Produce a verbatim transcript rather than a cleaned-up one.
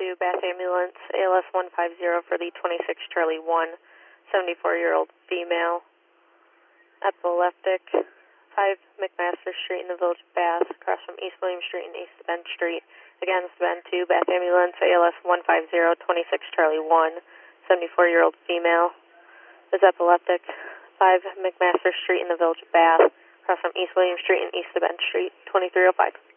two, Bath Ambulance, A L S one five zero for the twenty-six Charlie one, seventy-four-year-old female, epileptic, five McMaster Street in the Village of Bath, across from East William Street and East Bend Street. Again, this is Ben two, Bath Ambulance, A L S one five zero, twenty-six Charlie one, seventy-four-year-old female, is epileptic, five McMaster Street in the Village of Bath, across from East William Street and East Bend Street, twenty-three oh five.